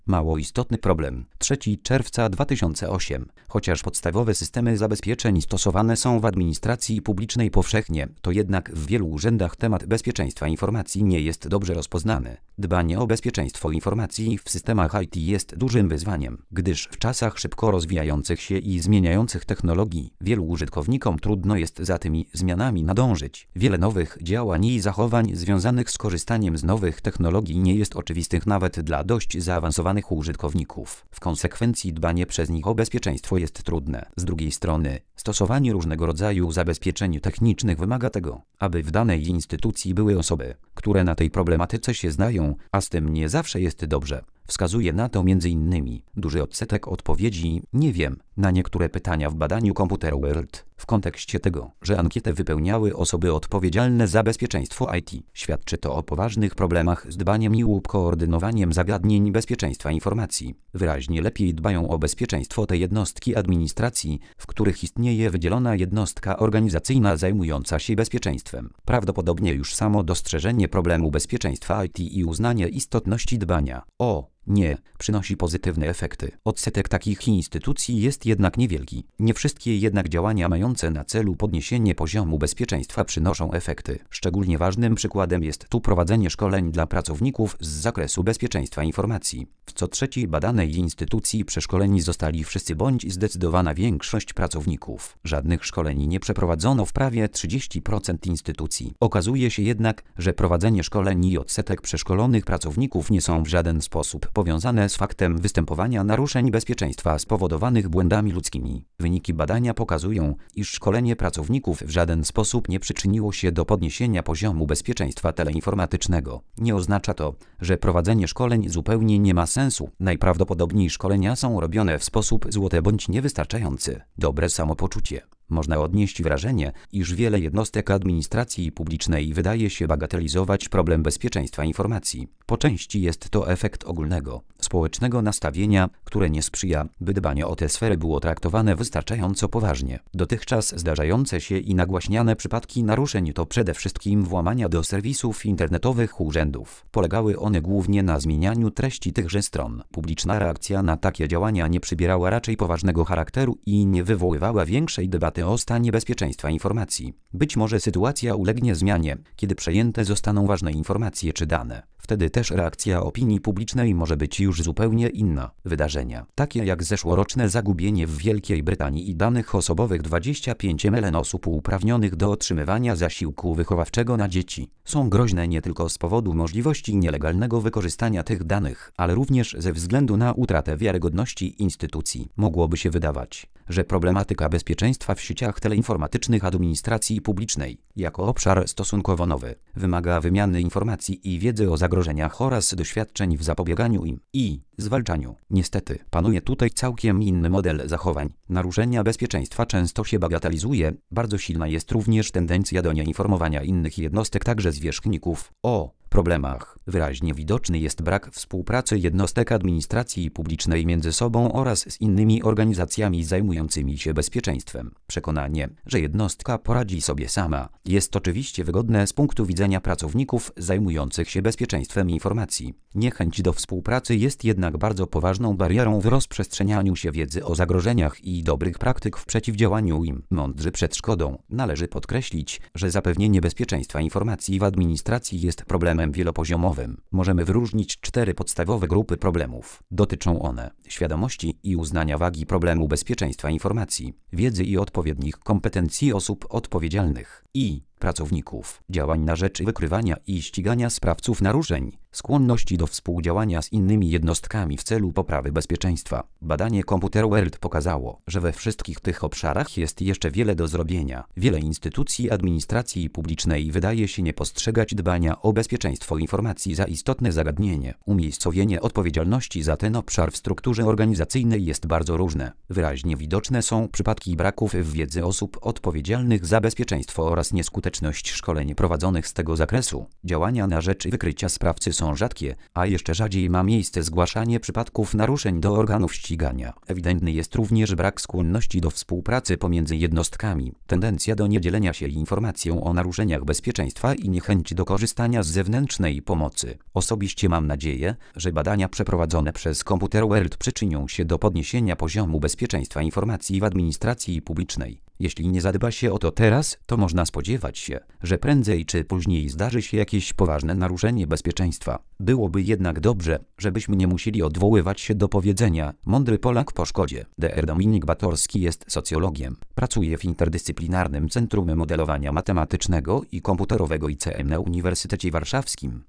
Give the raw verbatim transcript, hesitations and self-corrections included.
Mało istotny problem. trzeciego czerwca dwa tysiące ósmego. Chociaż podstawowe systemy zabezpieczeń stosowane są w administracji publicznej powszechnie, to jednak w wielu urzędach temat bezpieczeństwa informacji nie jest dobrze rozpoznany. Dbanie o bezpieczeństwo informacji w systemach I T jest dużym wyzwaniem, gdyż w czasach szybko rozwijających się i zmieniających technologii wielu użytkownikom trudno jest za tymi zmianami nadążyć. Wiele nowych działań i zachowań związanych z korzystaniem z nowych technologii nie jest oczywistych nawet dla dość zaawansowanych użytkowników. W konsekwencji dbanie przez nich o bezpieczeństwo jest trudne. Z drugiej strony, stosowanie różnego rodzaju zabezpieczeń technicznych wymaga tego, aby w danej instytucji były osoby, które na tej problematyce się znają, a z tym nie zawsze jest dobrze. Wskazuje na to między innymi duży odsetek odpowiedzi „nie wiem” na niektóre pytania w badaniu Computer World. W kontekście tego, że ankietę wypełniały osoby odpowiedzialne za bezpieczeństwo I T, świadczy to o poważnych problemach z dbaniem i koordynowaniem zagadnień bezpieczeństwa informacji. Wyraźnie lepiej dbają o bezpieczeństwo te jednostki administracji, w których istnieje wydzielona jednostka organizacyjna zajmująca się bezpieczeństwem. Prawdopodobnie już samo dostrzeżenie problemu bezpieczeństwa I T i uznanie istotności dbania o nie przynosi pozytywne efekty. Odsetek takich instytucji jest jednak niewielki. Nie wszystkie jednak działania mające na celu podniesienie poziomu bezpieczeństwa przynoszą efekty. Szczególnie ważnym przykładem jest tu prowadzenie szkoleń dla pracowników z zakresu bezpieczeństwa informacji. W co trzeciej badanej instytucji przeszkoleni zostali wszyscy bądź zdecydowana większość pracowników. Żadnych szkoleń nie przeprowadzono w prawie trzydzieści procent instytucji. Okazuje się jednak, że prowadzenie szkoleń i odsetek przeszkolonych pracowników nie są w żaden sposób powiązane z faktem występowania naruszeń bezpieczeństwa spowodowanych błędami ludzkimi. Wyniki badania pokazują, iż szkolenie pracowników w żaden sposób nie przyczyniło się do podniesienia poziomu bezpieczeństwa teleinformatycznego. Nie oznacza to, że prowadzenie szkoleń zupełnie nie ma sensu. Najprawdopodobniej szkolenia są robione w sposób złoty bądź niewystarczający. Dobre samopoczucie. Można odnieść wrażenie, iż wiele jednostek administracji publicznej wydaje się bagatelizować problem bezpieczeństwa informacji. Po części jest to efekt ogólnego, społecznego nastawienia, które nie sprzyja, by dbanie o te sfery było traktowane wystarczająco poważnie. Dotychczas zdarzające się i nagłaśniane przypadki naruszeń to przede wszystkim włamania do serwisów internetowych urzędów. Polegały one głównie na zmienianiu treści tychże stron. Publiczna reakcja na takie działania nie przybierała raczej poważnego charakteru i nie wywoływała większej debaty o stanie bezpieczeństwa informacji. Być może sytuacja ulegnie zmianie, kiedy przejęte zostaną ważne informacje czy dane. Wtedy też reakcja opinii publicznej może być już zupełnie inna. Wydarzenia, takie jak zeszłoroczne zagubienie w Wielkiej Brytanii i danych osobowych dwadzieścia pięć milionów osób uprawnionych do otrzymywania zasiłku wychowawczego na dzieci, są groźne nie tylko z powodu możliwości nielegalnego wykorzystania tych danych, ale również ze względu na utratę wiarygodności instytucji. Mogłoby się wydawać, że problematyka bezpieczeństwa w sieciach teleinformatycznych administracji publicznej, jako obszar stosunkowo nowy, wymaga wymiany informacji i wiedzy o zagrożeniach oraz doświadczeń w zapobieganiu im i zwalczaniu. Niestety, panuje tutaj całkiem inny model zachowań. Naruszenia bezpieczeństwa często się bagatelizuje, bardzo silna jest również tendencja do nieinformowania innych jednostek, także zwierzchników, o problemach. Wyraźnie widoczny jest brak współpracy jednostek administracji publicznej między sobą oraz z innymi organizacjami zajmującymi się bezpieczeństwem. Przekonanie, że jednostka poradzi sobie sama, jest oczywiście wygodne z punktu widzenia pracowników zajmujących się bezpieczeństwem informacji. Niechęć do współpracy jest jednak bardzo poważną barierą w rozprzestrzenianiu się wiedzy o zagrożeniach i dobrych praktyk w przeciwdziałaniu im. Mądrzy przed szkodą. Należy podkreślić, że zapewnienie bezpieczeństwa informacji w administracji jest problemem wielopoziomowym. Możemy wyróżnić cztery podstawowe grupy problemów. Dotyczą one świadomości i uznania wagi problemu bezpieczeństwa informacji, wiedzy i odpowiednich kompetencji osób odpowiedzialnych i pracowników, działań na rzecz wykrywania i ścigania sprawców naruszeń, skłonności do współdziałania z innymi jednostkami w celu poprawy bezpieczeństwa. Badanie Computer World pokazało, że we wszystkich tych obszarach jest jeszcze wiele do zrobienia. Wiele instytucji administracji publicznej wydaje się nie postrzegać dbania o bezpieczeństwo informacji za istotne zagadnienie. Umiejscowienie odpowiedzialności za ten obszar w strukturze organizacyjnej jest bardzo różne. Wyraźnie widoczne są przypadki braków w wiedzy osób odpowiedzialnych za bezpieczeństwo oraz nieskuteczności skuteczność szkoleń prowadzonych z tego zakresu. Działania na rzecz wykrycia sprawcy są rzadkie, a jeszcze rzadziej ma miejsce zgłaszanie przypadków naruszeń do organów ścigania. Ewidentny jest również brak skłonności do współpracy pomiędzy jednostkami, tendencja do niedzielenia się informacją o naruszeniach bezpieczeństwa i niechęć do korzystania z zewnętrznej pomocy. Osobiście mam nadzieję, że badania przeprowadzone przez Computer World przyczynią się do podniesienia poziomu bezpieczeństwa informacji w administracji publicznej. Jeśli nie zadba się o to teraz, to można spodziewać się, że prędzej czy później zdarzy się jakieś poważne naruszenie bezpieczeństwa. Byłoby jednak dobrze, żebyśmy nie musieli odwoływać się do powiedzenia mądry Polak po szkodzie. dr Dominik Batorski jest socjologiem. Pracuje w Interdyscyplinarnym Centrum Modelowania Matematycznego i Komputerowego I C M na Uniwersytecie Warszawskim.